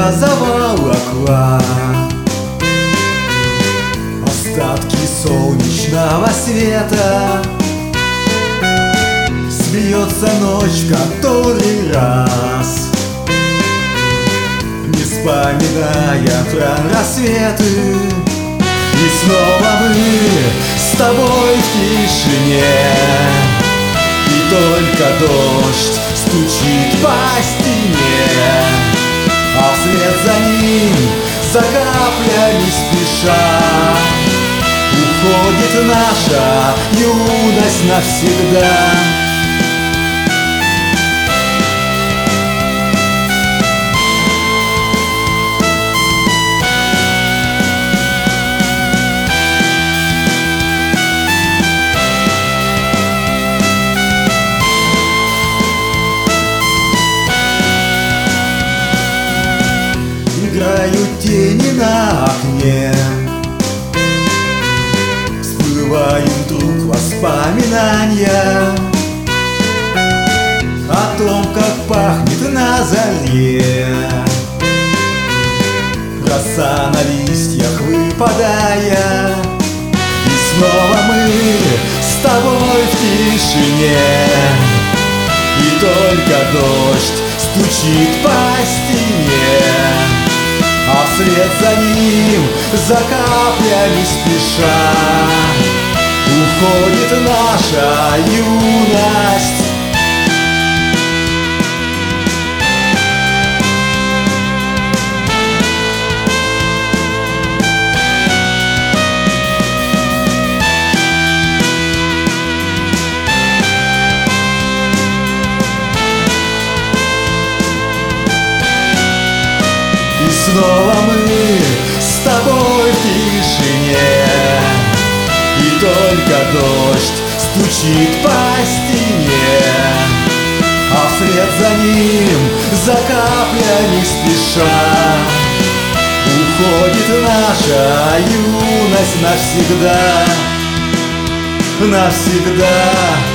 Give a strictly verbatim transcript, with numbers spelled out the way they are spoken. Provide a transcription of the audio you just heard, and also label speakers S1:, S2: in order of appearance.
S1: заволокла остатки солнечного света. Смеется ночь в который раз, не вспоминая про рассветы. И снова мы с тобой в тишине, и только дождь стучит по стене, а вслед за ним, за каплями спеша, уходит наша юность навсегда. Играют тени на окне, всплывают вдруг воспоминания о том, как пахнет на заре роса на листьях выпадая. И снова мы с тобой в тишине, и только дождь стучит по стене, а вслед за ним, за каплями спеша, уходит наша юность. И снова мы с тобой в тишине, и только дождь стучит по стене, а вслед за ним, за каплями спеша, уходит наша юность навсегда, навсегда.